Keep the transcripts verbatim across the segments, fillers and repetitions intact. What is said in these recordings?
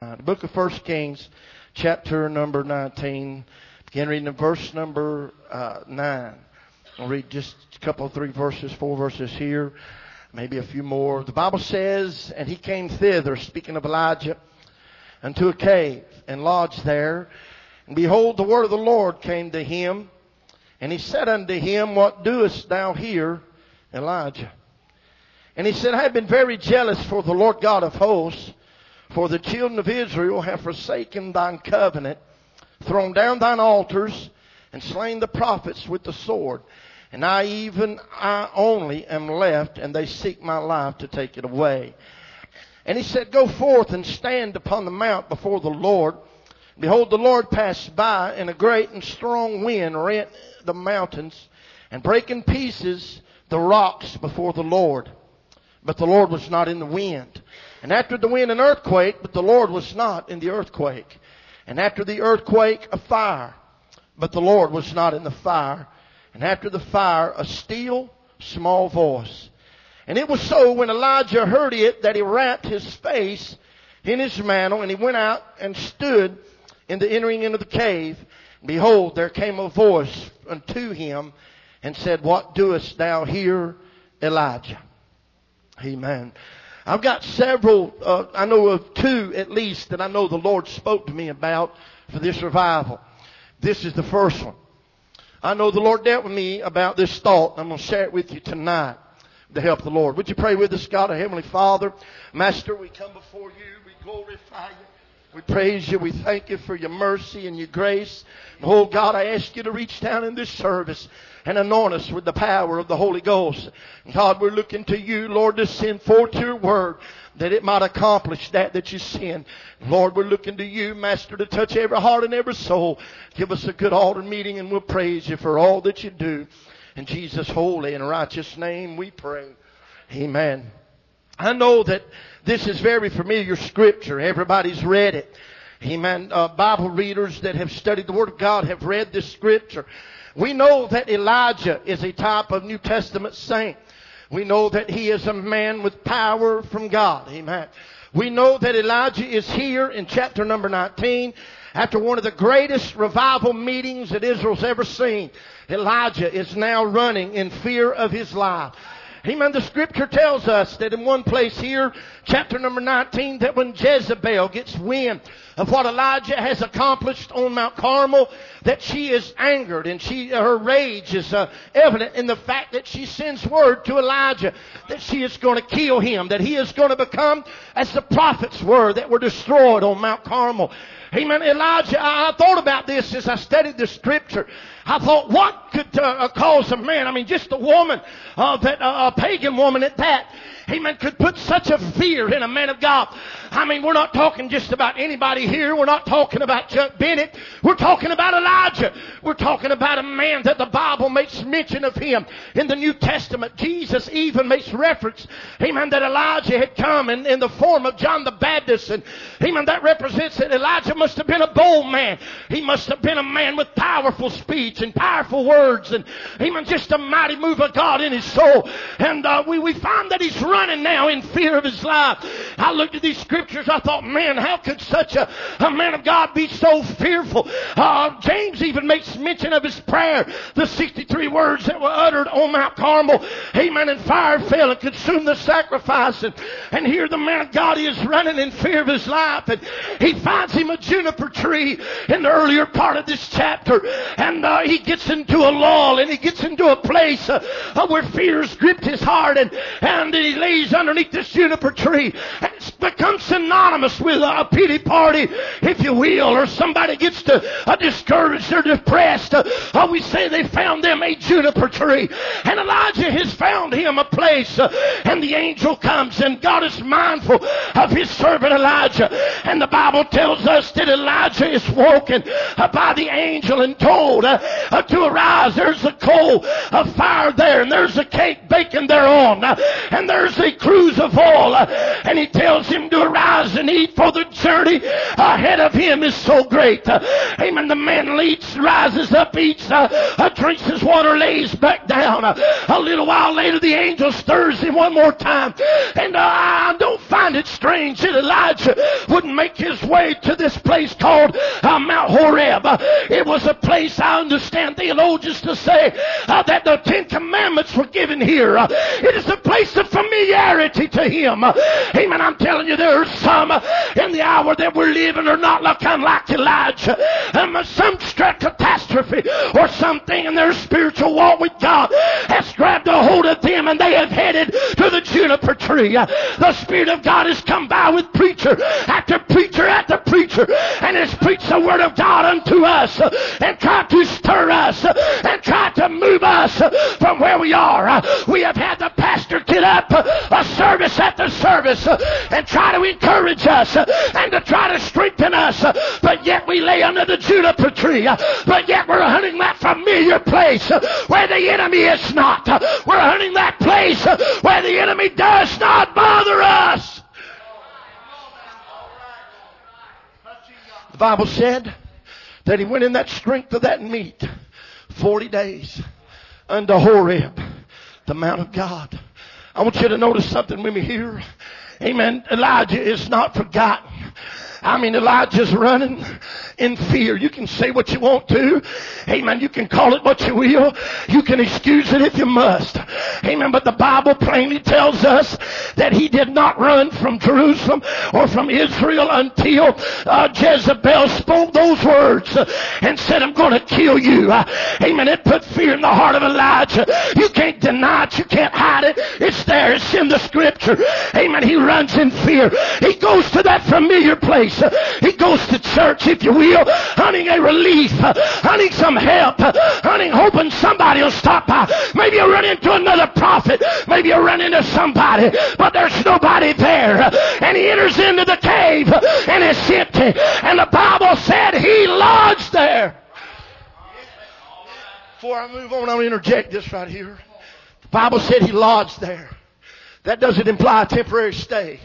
The book of First Kings, chapter number nineteen. Begin reading in verse number uh, nine. I'll read just a couple, three verses, four verses here, maybe a few more. The Bible says, "And he came thither," speaking of Elijah, "unto a cave, and lodged there. And behold, the word of the Lord came to him. And he said unto him, What doest thou here, Elijah? And he said, I have been very jealous for the Lord God of hosts, for the children of Israel have forsaken thine covenant, thrown down thine altars, and slain the prophets with the sword. And I even, I only am left, and they seek my life to take it away. And he said, Go forth and stand upon the mount before the Lord. Behold, the Lord passed by, and a great and strong wind rent the mountains, and brake in pieces the rocks before the Lord. But the Lord was not in the wind. And after the wind an earthquake, but the Lord was not in the earthquake. And after the earthquake a fire, but the Lord was not in the fire. And after the fire a still small voice. And it was so when Elijah heard it that he wrapped his face in his mantle, and he went out and stood in the entering into the cave. And behold, there came a voice unto him and said, What doest thou here, Elijah? Amen. I've got several, uh, I know of two at least that I know the Lord spoke to me about for this revival. This is the first one. I know the Lord dealt with me about this thought. I'm going to share it with you tonight with the help of the Lord. Would you pray with us, God, our Heavenly Father? Master, we come before you. We glorify you. We praise you. We thank you for your mercy and your grace. And oh, God, I ask you to reach down in this service and anoint us with the power of the Holy Ghost. God, we're looking to you, Lord, to send forth your word that it might accomplish that that you send. Lord, we're looking to you, Master, to touch every heart and every soul. Give us a good altar meeting, and we'll praise you for all that you do. In Jesus' holy and righteous name we pray. Amen. I know that this is very familiar scripture. Everybody's read it. Amen. Uh, Bible readers that have studied the Word of God have read this scripture. We know that Elijah is a type of New Testament saint. We know that he is a man with power from God. Amen. We know that Elijah is here in chapter number nineteen after one of the greatest revival meetings that Israel's ever seen. Elijah is now running in fear of his life. Amen. The scripture tells us that in one place here, chapter number nineteen, that when Jezebel gets wind of what Elijah has accomplished on Mount Carmel, that she is angered, and she her rage is uh, evident in the fact that she sends word to Elijah that she is going to kill him, that he is going to become as the prophets were that were destroyed on Mount Carmel. Amen. Elijah, I thought about this as I studied the scripture. I thought, what could uh, cause a man, I mean, just a woman, uh, that uh, a pagan woman at that, amen, could put such a fear in a man of God. I mean, we're not talking just about anybody here. We're not talking about Chuck Bennett. We're talking about Elijah. We're talking about a man that the Bible makes mention of him in the New Testament. Jesus even makes reference, amen, that Elijah had come in, in the form of John the Baptist. And, amen, that represents that Elijah must have been a bold man. He must have been a man with powerful speech and powerful words, and amen, just a mighty move of God in his soul. And uh, we, we find that he's running now in fear of his life. I looked at these scriptures. I thought, man, how could such a, a man of God be so fearful? Uh, James even makes mention of his prayer, the sixty-three words that were uttered on Mount Carmel. Amen. And fire fell and consumed the sacrifice. And, and here the man of God is running in fear of his life. And he finds him a juniper tree in the earlier part of this chapter. And uh, he gets into a lull, and he gets into a place uh, uh, where fear's gripped his heart, and, and he lays underneath this juniper tree. And it's become synonymous with a, a pity party, if you will, or somebody gets to, uh, discouraged or depressed. Uh, uh, we say they found them a juniper tree. And Elijah has found him a place, uh, and the angel comes, and God is mindful of his servant Elijah. And the Bible tells us that Elijah is woken uh, by the angel and told uh, Uh, to arise. There's a coal of fire there, and there's a cake baking thereon, uh, and there's pours a cruse of oil, and he tells him to arise and eat, for the journey ahead of him is so great. Amen. The man leads, rises up, eats, uh, drinks his water, lays back down. A little while later, the angel stirs him one more time. And uh, I don't find it strange that Elijah wouldn't make his way to this place called uh, Mount Horeb. Uh, it was a place, I understand theologians to say, uh, that the Ten Commandments were given here. Uh, it is a place of familiarity to him. Uh, amen. I'm telling you, there are some uh, in the hour that we're living are not looking like Elijah. Um, some struck catastrophe or something in their spiritual walk with God has grabbed a hold of them, and they have headed to the juniper tree. Uh, the Spirit of God has come by with preacher after preacher after preacher, and has preached the Word of God unto us, uh, and tried to stir us, uh, and tried to move us uh, from where we are. Uh, we have had the pastor get up uh, a service after service uh, and try to encourage us uh, and to try to strengthen us, uh, but yet we lay under the juniper tree, uh, but yet we're hunting that familiar place uh, where the enemy is not. Uh, we're hunting that place uh, where the enemy does not bother us. The Bible said that he went in that strength of that meat forty days unto Horeb, the Mount of God. I want you to notice something with me here. Amen. Elijah is not forgotten. I mean, Elijah's running in fear. You can say what you want to. Amen. You can call it what you will. You can excuse it if you must. Amen. But the Bible plainly tells us that he did not run from Jerusalem or from Israel until uh, Jezebel spoke those words uh, and said, I'm going to kill you. Uh, amen. It put fear in the heart of Elijah. You can't deny it. You can't hide it. It's there. It's in the Scripture. Amen. He runs in fear. He goes to that familiar place. He goes to church, if you will, hunting a relief, hunting some help, hunting, hoping somebody will stop by. Maybe you'll run into another prophet. Maybe you'll run into somebody, but there's nobody there. And he enters into the cave, and it's empty. And the Bible said he lodged there. Before I move on, I'll interject this right here. The Bible said he lodged there. That doesn't imply a temporary stay.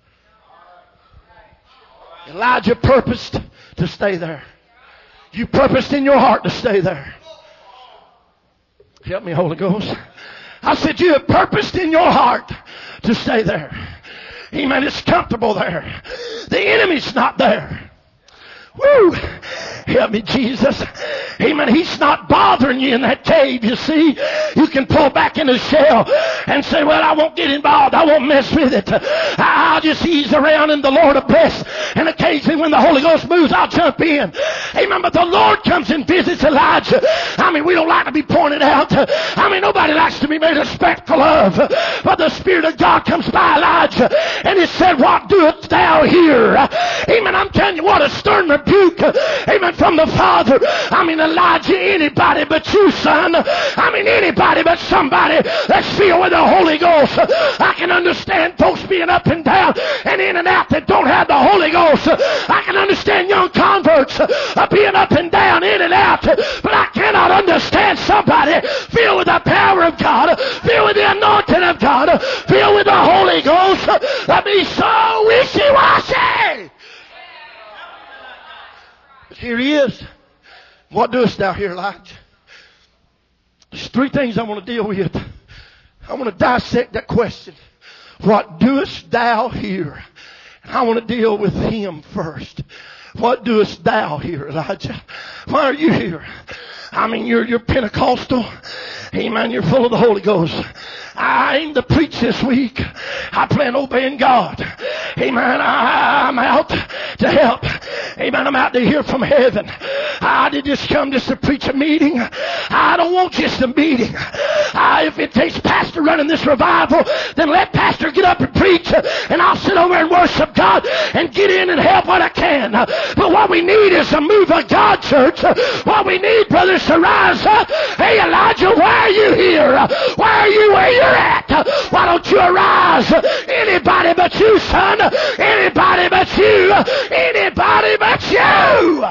Elijah purposed to stay there. You purposed in your heart to stay there. Help me, Holy Ghost. I said you have purposed in your heart to stay there. Amen. It's comfortable there. The enemy's not there. Woo! Help me, Jesus. Amen. He's not bothering you in that cave, you see. You can pull back in the shell and say, well, I won't get involved. I won't mess with it. I'll just ease around and the Lord will bless. And occasionally when the Holy Ghost moves, I'll jump in. Amen. But the Lord comes and visits Elijah. I mean, we don't like to be pointed out. I mean, nobody likes to be made a spectacle of. But the Spirit of God comes by Elijah and he said, what doest thou here? Amen. I'm telling you what, a stern rebuke. Amen. From the Father. I mean, Elijah, anybody but you, son. I mean, anybody but somebody that's filled with the Holy Ghost. I can understand folks being up and down and in and out that don't have the Holy Ghost. I can understand young converts being up and down, in and out. But I cannot understand somebody filled with the power of God, filled with the anointing of God, filled with the Holy Ghost, that be so wishy-washy. But here he is. What doest thou here, Elijah? There's three things I want to deal with. I want to dissect that question. What doest thou here? And I want to deal with him first. What doest thou here, Elijah? Why are you here? I mean, you're, you're Pentecostal. Amen. You're full of the Holy Ghost. I aim to preach this week. I plan on obeying God. Amen. I, I'm out to help. Amen. I'm out to hear from heaven. I did just come just to preach a meeting. I don't want just a meeting. I, if it takes pastor running this revival, then let pastor get up and preach, and I'll sit over and worship God and get in and help what I can. But what we need is a move of God, church. What we need, brothers, to rise up. Hey, Elijah, why are you here? Why are you where you're at? Why don't you arise? Anybody but you, son. Anybody but you. Anybody but you.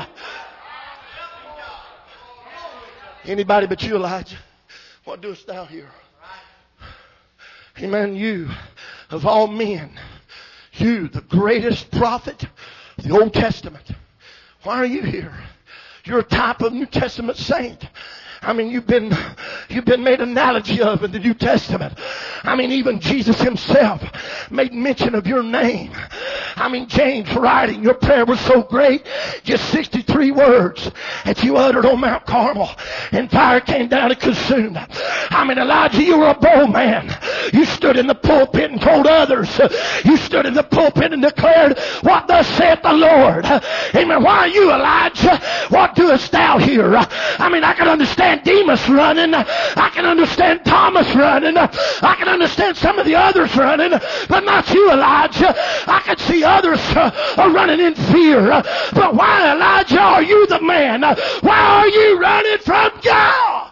Anybody but you, Elijah. What doest thou here? Amen. You, of all men, you, the greatest prophet of the Old Testament. Why are you here? You're a type of New Testament saint. I mean, you've been, you've been made analogy of in the New Testament. I mean, even Jesus himself made mention of your name. I mean, James writing, your prayer was so great, just sixty-three words that you uttered on Mount Carmel, and fire came down and consumed. I mean, Elijah, you were a bold man. You stood in the pulpit and told others. You stood in the pulpit and declared, what thus saith the Lord. Amen. Why are you, Elijah? What doest thou here? I mean, I can understand Demas running. I can understand Thomas running. I can understand some of the others running, but not you, Elijah. I can see others uh, are running in fear. But why, Elijah, are you the man? Why are you running from God?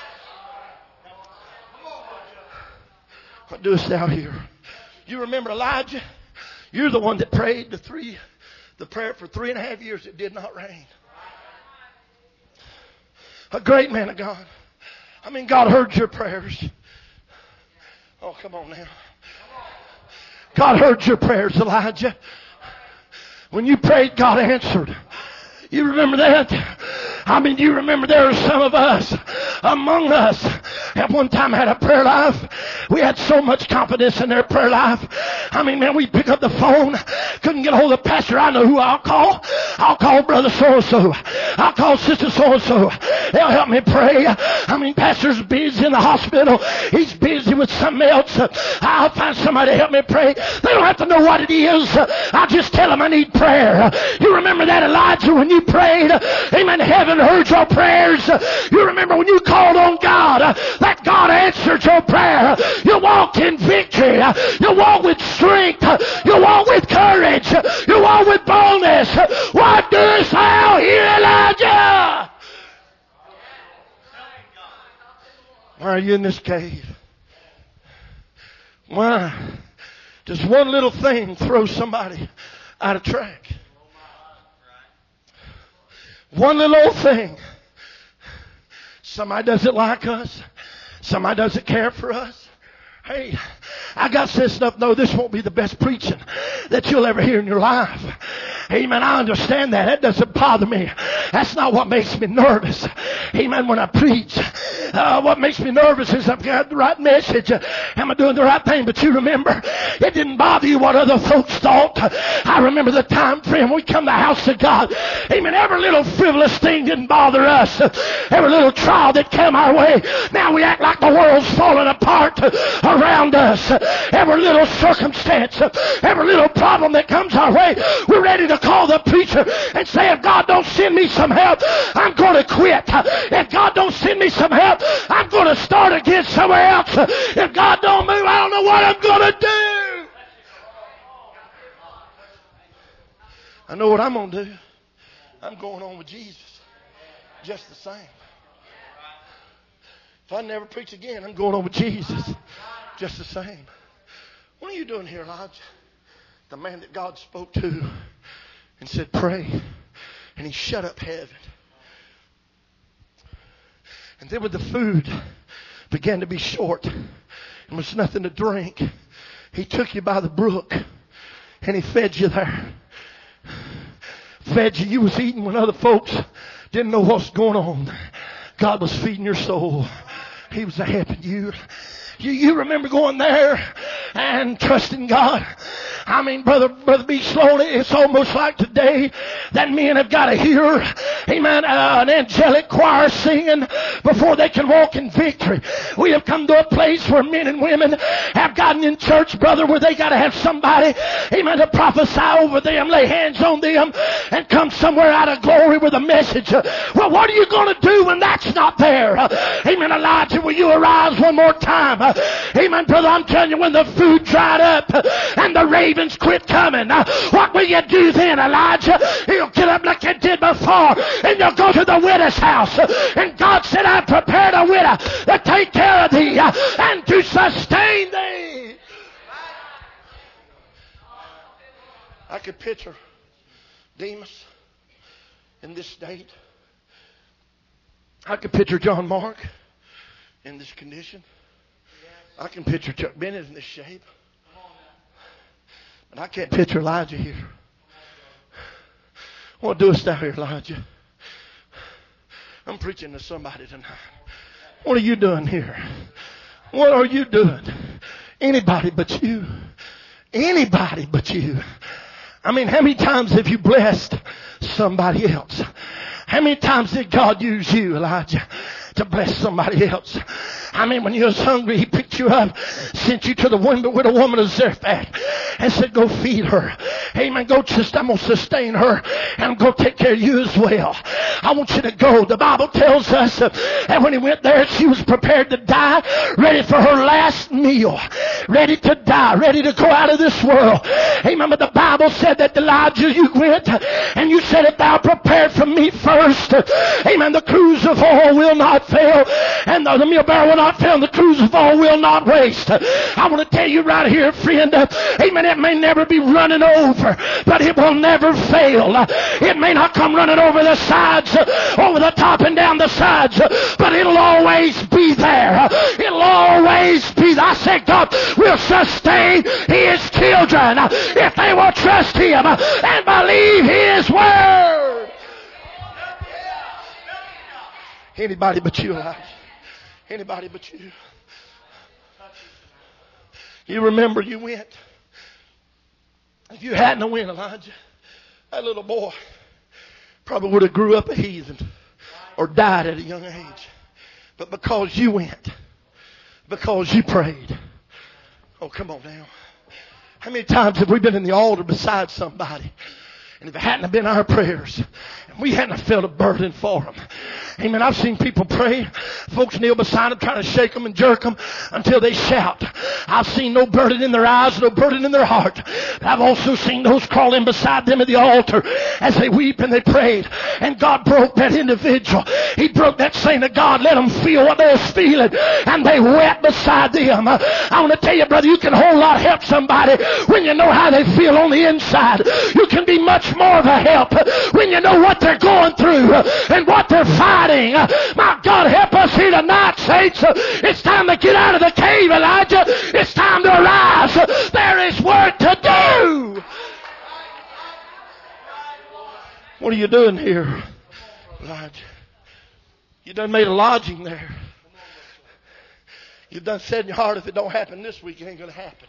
What doest thou here? You remember Elijah? You're the one that prayed the three, the prayer for three and a half years it did not rain. A great man of God. I mean, God heard your prayers. Oh, come on now. God heard your prayers, Elijah. When you prayed, God answered. You remember that? I mean, you remember there are some of us among us at one time had a prayer life. We had so much confidence in their prayer life. I mean, man, we'd pick up the phone. Couldn't get a hold of the pastor. I know who I'll call. I'll call brother so-and-so. I'll call sister so-and-so. They'll help me pray. I mean, pastor's busy in the hospital. He's busy with something else. I'll find somebody to help me pray. They don't have to know what it is. I'll just tell them I need prayer. You remember that, Elijah, when you prayed? Amen. Heaven heard your prayers. You remember when you called on God, that God answered your prayer. You walked in victory. You walk with strength. You walk with courage. You walk with boldness. What doest thou here, Elijah? Why are you in this cave? Why does one little thing throw somebody out of track? One little old thing. Somebody doesn't like us. Somebody doesn't care for us. Hey, I got sense enough to know this won't be the best preaching that you'll ever hear in your life. Amen. I understand that. That doesn't bother me. That's not what makes me nervous. Amen. When I preach, uh, what makes me nervous is I've got the right message. Uh, am I doing the right thing? But you remember, it didn't bother you what other folks thought. I remember the time frame we come to the house of God. Amen. Every little frivolous thing didn't bother us. Every little trial that came our way. Now we act like the world's falling apart around us. Every little circumstance, every little problem that comes our way, we're ready to call the preacher and say, if God don't send me some help, I'm going to quit. If God don't send me some help, I'm going to start again somewhere else. If God don't move, I don't know what I'm going to do. I know what I'm going to do. I'm going on with Jesus. Just the same. If I never preach again, I'm going on with Jesus. Just the same. What are you doing here, Elijah? The man that God spoke to and said, pray. And he shut up heaven. And then when the food began to be short and there was nothing to drink, he took you by the brook and he fed you there. Fed you. You was eating when other folks didn't know what's going on. God was feeding your soul. He was helping you. You, you remember going there and trusting God. I mean, brother, brother B. Slowly, it's almost like today that men have got to hear, amen, uh, an angelic choir singing before they can walk in victory. We have come to a place where men and women have gotten in church, brother, where they got to have somebody, amen, to prophesy over them, lay hands on them, and come somewhere out of glory with a message. Well, what are you going to do when that's not there? Amen, Elijah, will you arise one more time? Amen, brother, I'm telling you, when the food dried up and the ravens quit coming, what will you do then, Elijah? You'll get up like you did before and you'll go to the widow's house. And God said, I've prepared a widow to take care of thee and to sustain thee. I could picture Demas in this state. I could picture John Mark in this condition. I can picture Chuck Bennett in this shape. But I can't picture Elijah here. What doest thou here, Elijah? I'm preaching to somebody tonight. What are you doing here? What are you doing? Anybody but you. Anybody but you. I mean, how many times have you blessed somebody else? How many times did God use you, Elijah, to bless somebody else? I mean, when you was hungry, He picked you up, sent you to the widow woman of Zarephath, and said, go feed her. Amen. Go just, I'm going to sustain her, and I'm going to take care of you as well. I want you to go. The Bible tells us that when he went there, she was prepared to die, ready for her last meal, ready to die, ready to go out of this world. Amen. But the Bible said that, Elijah, you went, and you said, if thou prepared for me first, amen, the cruse of oil will not fail, and the, the meal barrel will not fail, and the cruse of oil will not waste. I want to tell you right here, friend, amen, it may never be running over, but it will never fail. It may not come running over the sides, over the top and down the sides, but it'll always be there. It'll always be there. I say God will sustain His children if they will trust Him and believe His word. Anybody but you, Elijah. Anybody but you. You remember you went. If you hadn't went, Elijah, that little boy probably would have grew up a heathen or died at a young age. But because you went, because you prayed. Oh, come on now. How many times have we been in the altar beside somebody, and if it hadn't been our prayers, and we hadn't felt a burden for them? Amen. I've seen people pray. Folks kneel beside them trying to shake them and jerk them until they shout. I've seen no burden in their eyes, no burden in their heart. But I've also seen those crawl in beside them at the altar as they weep and they prayed. And God broke that individual. He broke that saying that God let them feel what they was feeling, and they wept beside them. I want to tell you, brother, you can a whole lot help somebody when you know how they feel on the inside. You can be much more of a help when you know what they're going through and what they're fighting. My God, help us here tonight, saints. It's time to get out of the cave, Elijah. It's time to arise. There is work to do. What are you doing here, Elijah? You done made a lodging there. You've done said in your heart, if it don't happen this week, it ain't going to happen.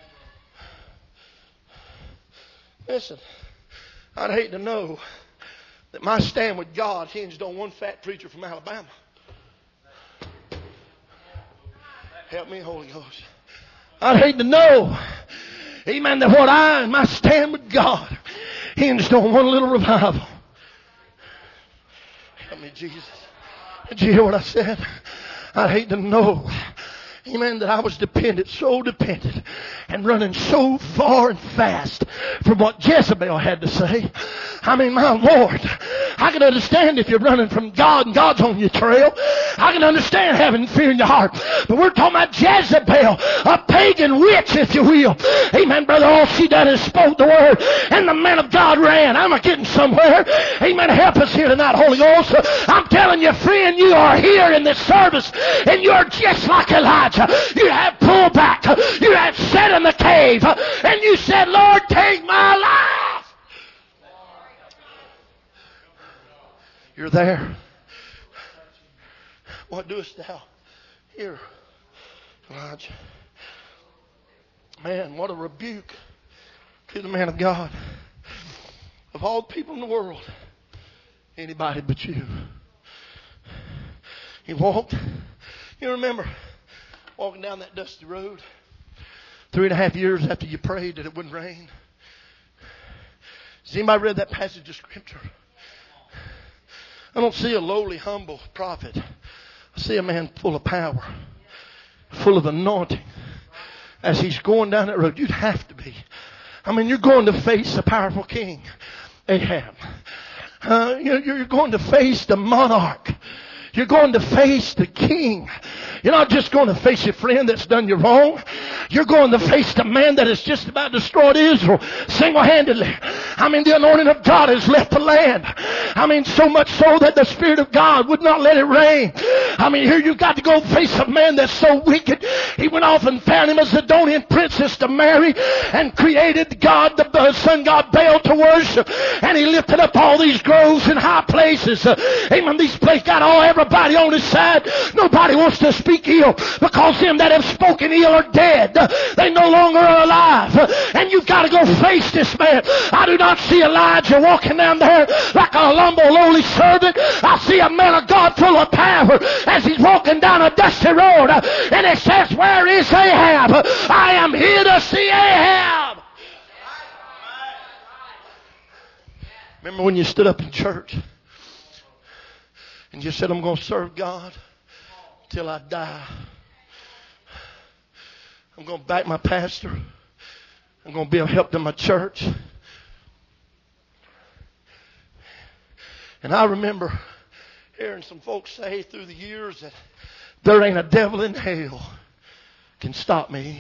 Listen, I'd hate to know that my stand with God hinged on one fat preacher from Alabama. Help me, Holy Ghost. I'd hate to know, amen, that what I and my stand with God hinged on one little revival. Help me, Jesus. Did you hear what I said? I'd hate to know, amen, that I was dependent, so dependent, and running so far and fast from what Jezebel had to say. I mean, my Lord, I can understand if you're running from God and God's on your trail. I can understand having fear in your heart. But we're talking about Jezebel, a pagan witch, if you will. Amen, brother. All she done is spoke the word, and the man of God ran. I'm getting somewhere. Amen. Help us here tonight, Holy Ghost. I'm telling you, friend, you are here in this service, and you're just like Elijah. You have pulled back. You have sat in the cave, and you said, Lord, take my life. You're there. What doest thou here, Elijah? Man, what a rebuke to the man of God. Of all the people in the world, anybody but you. He walked. You remember walking down that dusty road three and a half years after you prayed that it wouldn't rain. Has anybody read that passage of Scripture? I don't see a lowly, humble prophet. I see a man full of power, full of anointing. As he's going down that road, you'd have to be. I mean, you're going to face a powerful king, Ahab. Uh, you're going to face the monarch. You're going to face the king. You're not just going to face your friend that's done you wrong. You're going to face the man that has just about destroyed Israel single-handedly. I mean, the anointing of God has left the land. I mean, so much so that the Spirit of God would not let it rain. I mean, here you've got to go face a man that's so wicked. He went off and found him a Zidonian princess to marry and created God, the uh, sun god Baal, to worship. And he lifted up all these groves and high places. Uh, amen. These places got all everybody on his side. Nobody wants to speak ill because them that have spoken ill are dead. Uh, they no longer are alive. Uh, and you've got to go face this man. I do not see Elijah walking down there like a humble, lowly servant. I see a man of God full of power as he's walking down a dusty road. Uh, and it says, where is Ahab? Uh, I am here to see Ahab. Remember when you stood up in church and you said, I'm going to serve God till I die. I'm going to back my pastor. I'm going to be a help to my church. And I remember hearing some folks say through the years that there ain't a devil in hell can stop me.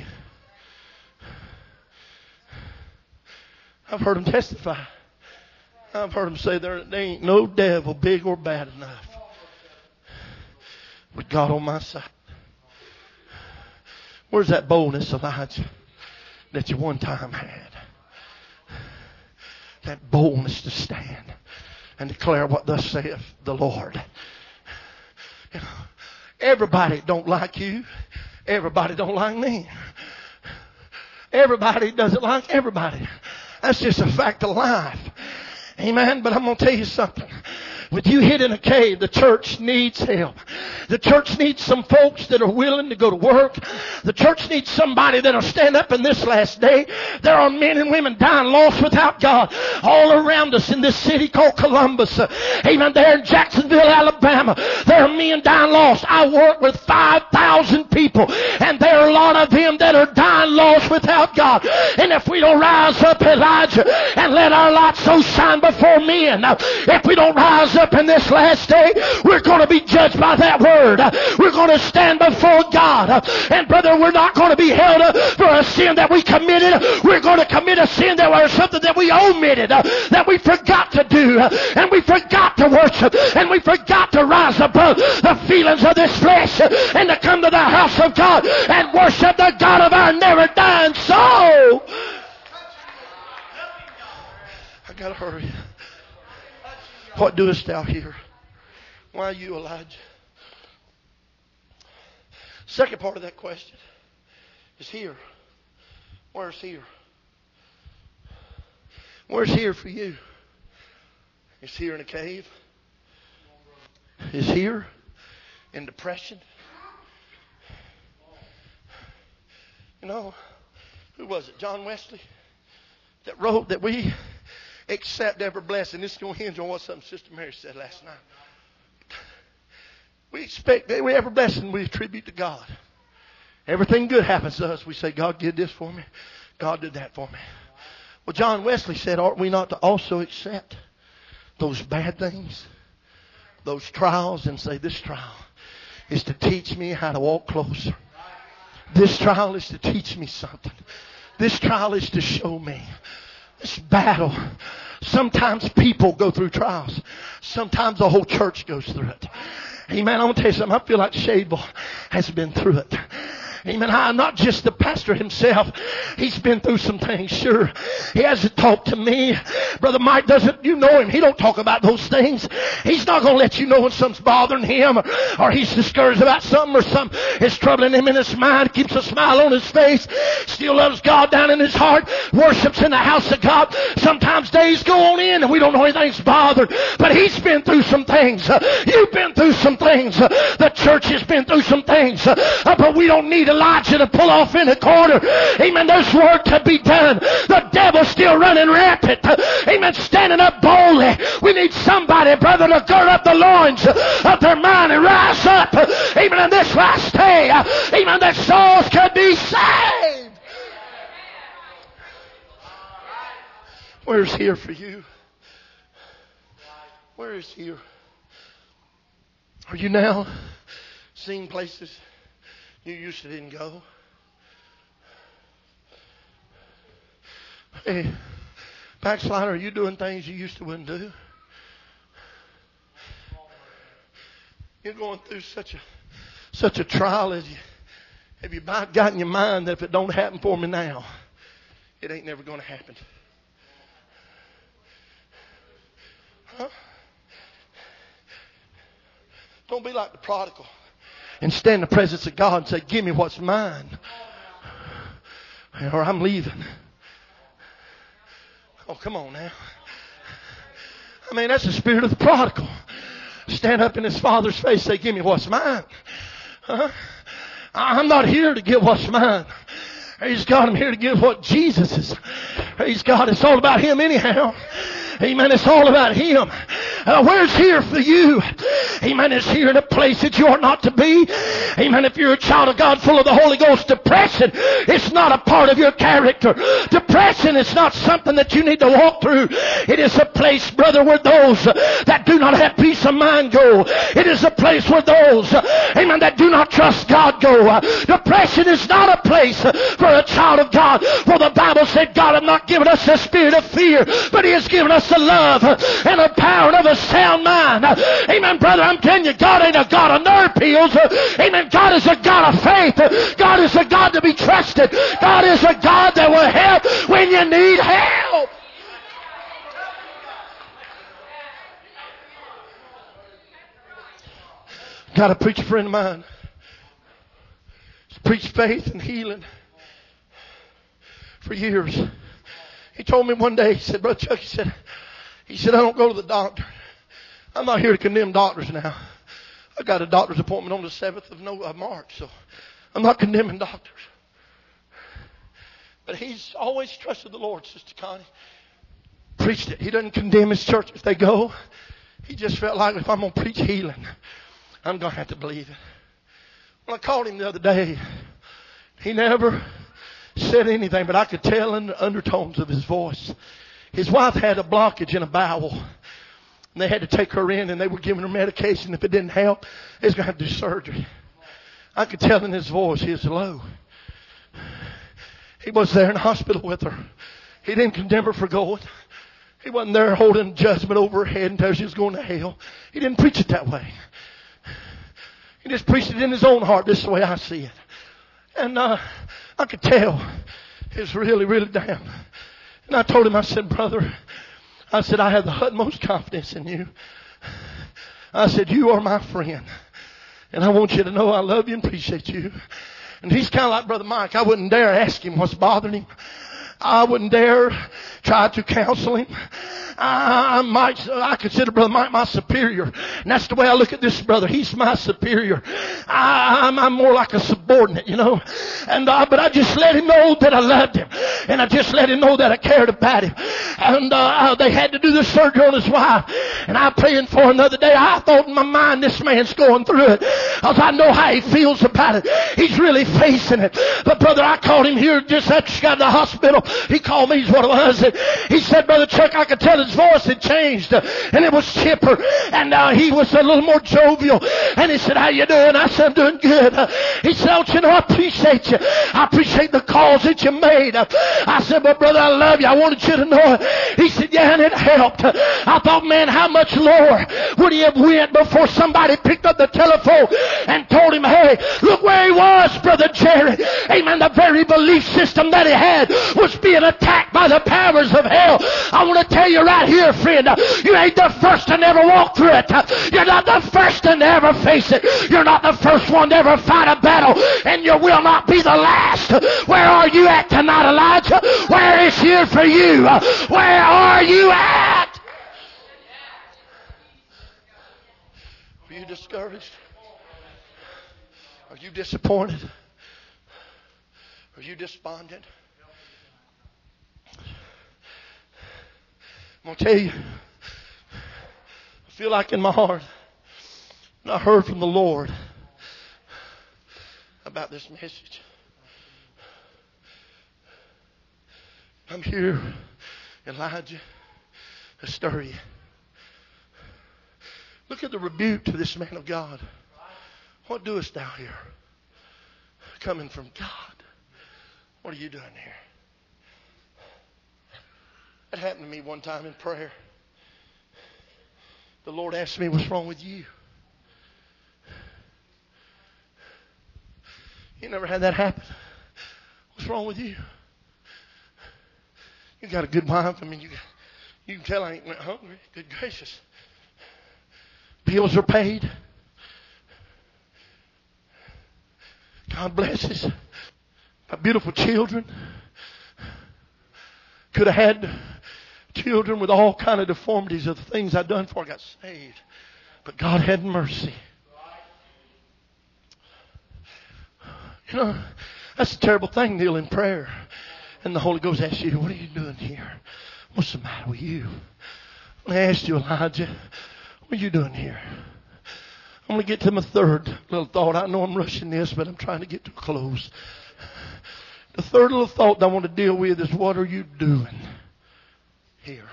I've heard them testify. I've heard them say there, there ain't no devil big or bad enough with God on my side. Where's that boldness, Elijah, that you one time had? That boldness to stand and declare what thus saith the Lord. You know, everybody don't like you. Everybody don't like me. Everybody doesn't like everybody. That's just a fact of life. Amen. But I'm going to tell you something. With you hid in a cave, the church needs help. The church needs some folks that are willing to go to work. The church needs somebody that will stand up in this last day. There are men and women dying lost without God all around us in this city called Columbus. Uh, amen. There in Jacksonville, Alabama, there are men dying lost. I work with five thousand people, and there are a lot of them that are dying lost without God. And if we don't rise up, Elijah, and let our light so shine before men, uh, if we don't rise up in this last day, we're going to be judged by that word. We're going to stand before God. And brother, we're not going to be held for a sin that we committed. We're going to commit a sin that was something that we omitted, that we forgot to do, and we forgot to worship, and we forgot to rise above the feelings of this flesh and to come to the house of God and worship the God of our never dying soul. I got to hurry. What doest thou here? Why are you, Elijah? Second part of that question is here. Where's here? Where's here for you? Is here in a cave? Is here in depression? You know, who was it? John Wesley that wrote that we accept every blessing. This is going to hinge on what something Sister Mary said last night. We expect every every blessing we attribute to God. Everything good happens to us. We say, God did this for me. God did that for me. Well, John Wesley said, ought we not to also accept those bad things, those trials, and say, this trial is to teach me how to walk closer. This trial is to teach me something. This trial is to show me. This battle. Sometimes people go through trials. Sometimes the whole church goes through it. Amen. I'm going to tell you something. I feel like Shadwell has been through it. Amen. I, not just the pastor himself. He's been through some things, sure. He hasn't talked to me. Brother Mike doesn't, you know him. He don't talk about those things. He's not going to let you know when something's bothering him or, or he's discouraged about something or something is troubling him in his mind. Keeps a smile on his face. Still loves God down in his heart. Worships in the house of God. Sometimes days go on in and we don't know anything's bothered. But he's been through some things. Uh, you've been through some things. Uh, the church has been through some things. Uh, uh, but we don't need Elijah to pull off in a corner. Amen. There's work to be done. The devil's still running rampant. Amen. Standing up boldly. We need somebody, brother, to gird up the loins of their mind and rise up. Amen. In this last day. Amen. That souls could be saved. Where's here for you? Where is here? Are you now seeing places you used to didn't go? Hey, backslider, are you doing things you used to wouldn't do? You're going through such a such a trial as you have you got in your mind that if it don't happen for me now, it ain't never going to happen. Huh? Don't be like the prodigal and stand in the presence of God and say, give me what's mine, or I'm leaving. Oh, come on now. I mean, that's the spirit of the prodigal. Stand up in his father's face, say, give me what's mine. Huh? I'm not here to get what's mine. Praise God, I'm here to give what Jesus is. Praise God, it's all about Him anyhow. Amen. It's all about Him. Uh, where's here for you? Amen. It's here in a place that you ought not to be. Amen. If you're a child of God full of the Holy Ghost, depression, it's not a part of your character. Depression is not something that you need to walk through. It is a place, brother, where those that do not have peace of mind go. It is a place where those, amen, that do not trust God go. Uh, depression is not a place for a child of God. For the Bible said God had not given us the spirit of fear, but He has given us the love and the power of a sound mind. Amen, brother. I'm telling you, God ain't a God of nerve pills. Amen. God is a God of faith. God is a God to be trusted. God is a God that will help when you need help. Got a preacher friend of mine. He's preached faith and healing for years. He told me one day, he said, Brother Chuck, he said, he said, I don't go to the doctor. I'm not here to condemn doctors now. I got a doctor's appointment on the seventh of no, uh, March, so I'm not condemning doctors. But he's always trusted the Lord, Sister Connie. Preached it. He doesn't condemn his church if they go. He just felt like if I'm going to preach healing, I'm going to have to believe it. When I called him the other day, he never said anything, but I could tell in the undertones of his voice. His wife had a blockage in a bowel, and they had to take her in, and they were giving her medication. If it didn't help, they was going to have to do surgery. I could tell in his voice he was low. He was there in the hospital with her. He didn't condemn her for going. He wasn't there holding judgment over her head until she was going to hell. He didn't preach it that way. He just preached it in his own heart. This is the way I see it. And uh, I could tell he was really, really down. And I told him, I said, brother, I said, I have the utmost confidence in you. I said, you are my friend. And I want you to know I love you and appreciate you. And he's kind of like Brother Mike. I wouldn't dare ask him what's bothering him. I wouldn't dare try to counsel him. I, I might, I consider Brother Mike my superior. And that's the way I look at this brother. He's my superior. I, I'm, I'm more like a subordinate, you know. And, uh, but I just let him know that I loved him. And I just let him know that I cared about him. And, uh, they had to do the surgery on his wife. And I praying for him the other day. I thought in my mind, this man's going through it. Because I know how he feels about it. He's really facing it. But brother, I called him here just after she got to the hospital. He called me, is what it was. He said, Brother Chuck, I could tell his voice had changed. And it was chipper. And uh, he was a little more jovial. And he said, how you doing? I said, I'm doing good. Uh, he said, don't you know, I appreciate you. I appreciate the calls that you made. Uh, I said, but brother, I love you. I wanted you to know it. He said, yeah, and it helped. Uh, I thought, man, how much lower would he have went before somebody picked up the telephone and told him, hey, look where he was, Brother Jerry. Amen. The very belief system that he had was being attacked by the powers of hell. I want to tell you right here, friend, you ain't the first to never walk through it. You're not the first to never face it. You're not the first one to ever fight a battle, and you will not be the last. Where are you at tonight, Elijah? Where is here for you? Where are you at? Are you discouraged? Are you disappointed? Are you despondent? I'm going to tell you, I feel like in my heart, and I heard from the Lord about this message. I'm here, Elijah, to stir you. Look at the rebuke to this man of God. What doest thou here? Coming from God. What are you doing here? That happened to me one time in prayer. The Lord asked me, what's wrong with you? You never had that happen? What's wrong with you? You got a good wife. I mean, you got, you can tell I ain't went hungry. Good gracious. Bills are paid. God blesses. My beautiful children. Could have had children with all kind of deformities of the things I've done before I got saved. But God had mercy. You know, that's a terrible thing, kneel in prayer. And the Holy Ghost asks you, what are you doing here? What's the matter with you? I asked you, Elijah, what are you doing here? I'm going to get to my third little thought. I know I'm rushing this, but I'm trying to get to a close. The third little thought that I want to deal with is, what are you doing here?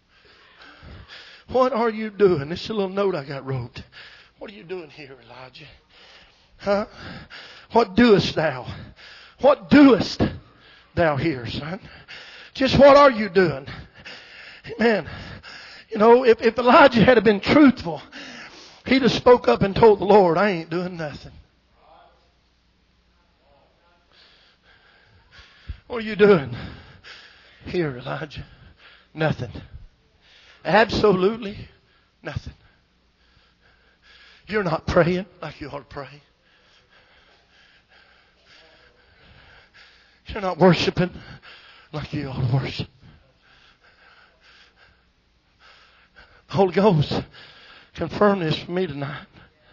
What are you doing? This is a little note I got wrote. What are you doing here, Elijah? Huh? What doest thou? What doest thou here, son? Just what are you doing? Amen. You know, if, if Elijah had been truthful, he'd have spoke up and told the Lord, I ain't doing nothing. What are you doing here, Elijah? Nothing. Absolutely nothing. You're not praying like you ought to pray. You're not worshiping like you ought to worship. The Holy Ghost confirmed this for me tonight.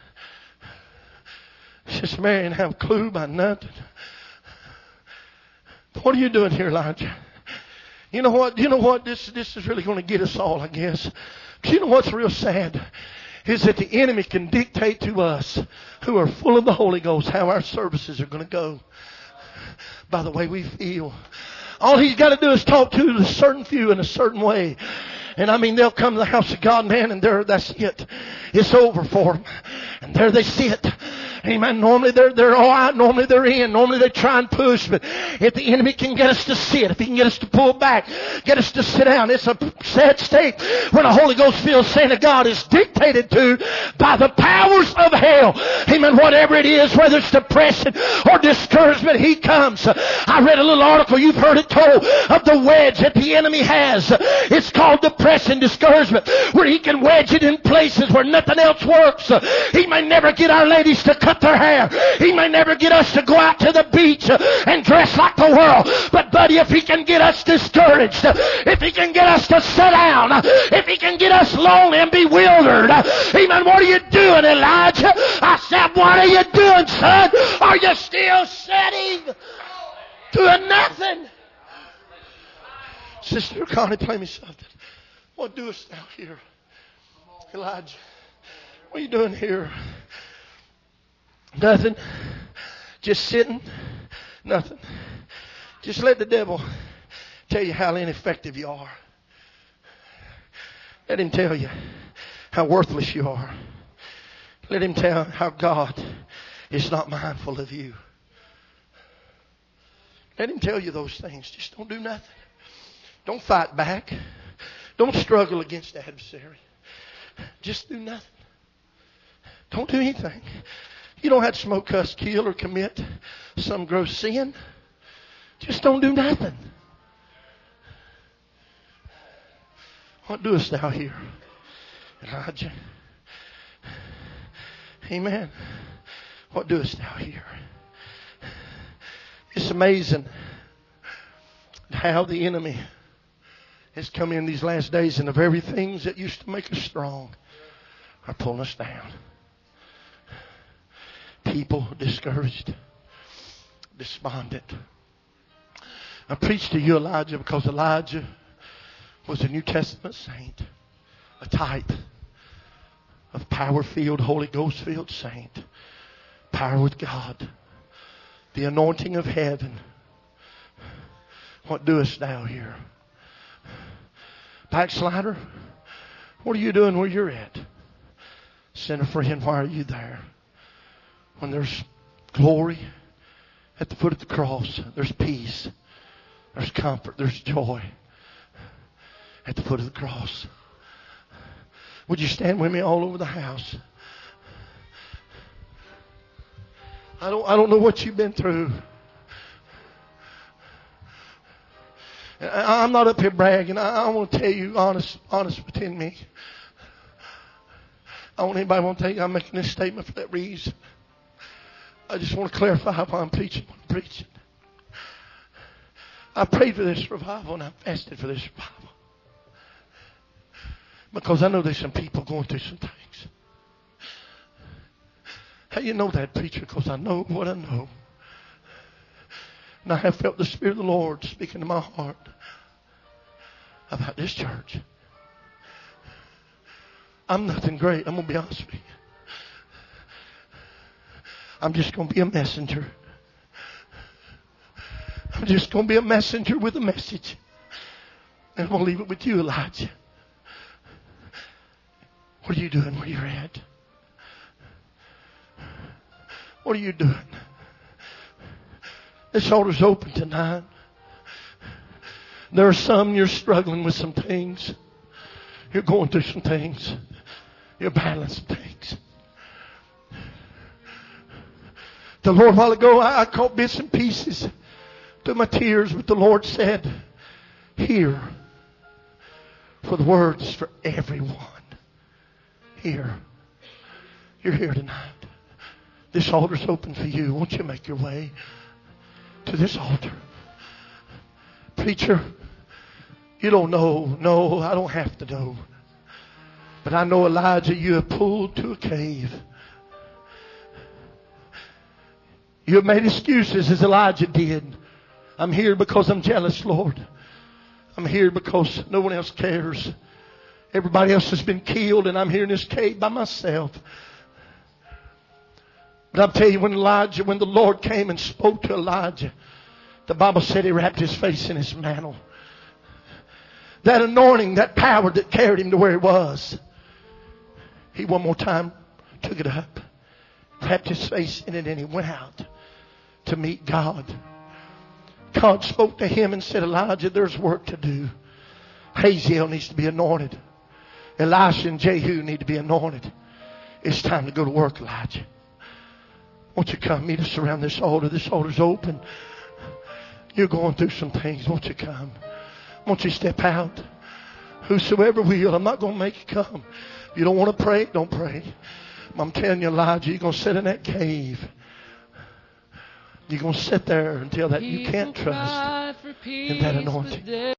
Sister Mary didn't have a clue about nothing. What are you doing here, Elijah? You know what? You know what? This this is really going to get us all, I guess. But you know what's real sad? Is that the enemy can dictate to us who are full of the Holy Ghost how our services are going to go by the way we feel. All he's got to do is talk to a certain few in a certain way. And I mean, they'll come to the house of God, man, and there, that's it. It's over for them. And there they sit. Amen. Normally they're, they're all out. Normally they're in. Normally they try and push. But if the enemy can get us to sit, if he can get us to pull back, get us to sit down, it's a sad state when the Holy Ghost feels saying to God is dictated to by the powers of hell. Amen. Whatever it is, whether it's depression or discouragement, he comes. I read a little article, you've heard it told, of the wedge that the enemy has. It's called depression, discouragement, where he can wedge it in places where nothing else works. He may never get our ladies to cut their hair. He may never get us to go out to the beach and dress like the world. But buddy, if he can get us discouraged, if he can get us to sit down, if he can get us lonely and bewildered, amen, what are you doing, Elijah? I said, what are you doing, son? Are you still sitting doing nothing? Sister Connie, play me something. What doest thou here, Elijah? What are you doing here? Nothing. Just sitting. Nothing. Just let the devil tell you how ineffective you are. Let him tell you how worthless you are. Let him tell how God is not mindful of you. Let him tell you those things. Just don't do nothing. Don't fight back. Don't struggle against the adversary. Just do nothing. Don't do anything. You don't have to smoke, cuss, kill, or commit some gross sin. Just don't do nothing. What doest thou here, Elijah? Amen. What doest thou here? It's amazing how the enemy has come in these last days, and the very things that used to make us strong are pulling us down. People discouraged, despondent. I preached to you, Elijah, because Elijah was a New Testament saint, a type of power-filled, Holy Ghost-filled saint, power with God, the anointing of heaven. What doest thou here? Backslider, what are you doing where you're at? Sinner friend, why are you there? When there's glory at the foot of the cross, there's peace, there's comfort, there's joy. at the foot of the cross. Would you stand with me all over the house? I don't, I don't know what you've been through. I, I'm not up here bragging. I, I want to tell you honest, honest within me. I want anybody want to tell you I'm making this statement for that reason. I just want to clarify why I'm preaching what I'm preaching. I prayed for this revival and I fasted for this revival. Because I know there's some people going through some things. How you know that, preacher? Because I know what I know. And I have felt the Spirit of the Lord speaking to my heart about this church. I'm nothing great. I'm going to be honest with you. I'm just going to be a messenger. I'm just going to be a messenger with a message. And I'm going to leave it with you, Elijah. What are you doing where you're at? What are you doing? This altar's open tonight. There are some you're struggling with some things. You're going through some things. You're battling some things. The Lord, a while ago, I, I caught bits and pieces through my tears, but the Lord said, here, for the words for everyone. Here. You're here tonight. This altar's open for you. Won't you make your way to this altar? Preacher, you don't know. No, I don't have to know. But I know, Elijah, you have pulled to a cave. You have made excuses as Elijah did. I'm here because I'm jealous, Lord. I'm here because no one else cares. Everybody else has been killed and I'm here in this cave by myself. But I'll tell you, when Elijah, when the Lord came and spoke to Elijah, the Bible said he wrapped his face in his mantle. That anointing, that power that carried him to where he was, he one more time took it up, wrapped his face in it, and he went out to meet God. God spoke to him and said, Elijah, there's work to do. Hazael needs to be anointed. Elisha and Jehu need to be anointed. It's time to go to work, Elijah. Won't you come meet us around this altar? This altar's open. You're going through some things. Won't you come? Won't you step out? Whosoever will. I'm not going to make you come. If you don't want to pray, don't pray. I'm telling you, Elijah, you're going to sit in that cave. You're going to sit there until that you can't trust in that anointing.